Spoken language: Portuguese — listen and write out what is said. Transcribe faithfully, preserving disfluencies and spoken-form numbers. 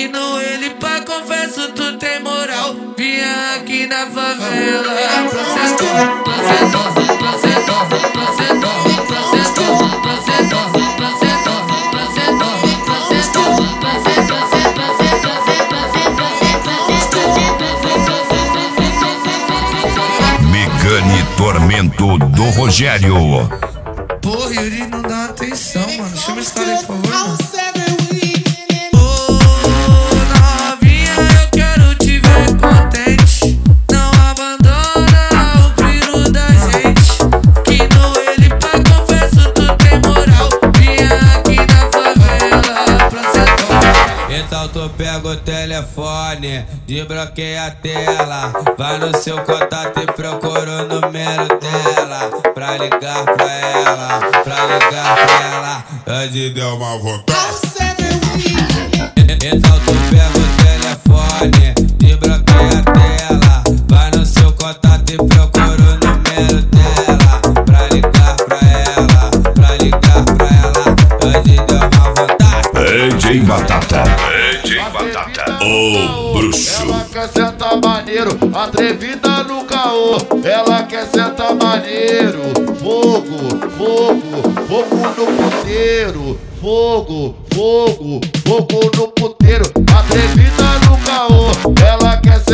no ele pra confesso tu tem moral. Vinha aqui na favela pra sentar, pra sentar, pra sentar, pra sentar, pra sentar, pra sentar, pra sentar, pra sentar, pra sentar, pra sentar, Megane Tormento do Rogério. Porra, Yuri não dá atenção, mano. Chama esse cara aí, por favor, mano. Então tu pega o telefone, desbloqueia a tela, vai no seu contato e procura o número dela, pra ligar pra ela, pra ligar pra ela, onde deu uma vontade. Então tu pega o telefone, desbloqueia a tela, vai no seu contato e procura o número dela, pra ligar pra ela, pra ligar pra ela, onde deu uma vontade. D J Batata, D J Batata, o bruxo. Ela quer sentar maneiro, atrevida no caô. Ela quer sentar maneiro, fogo, fogo, fogo no puteiro. Fogo, fogo, fogo no puteiro, atrevida no caô. Ela quer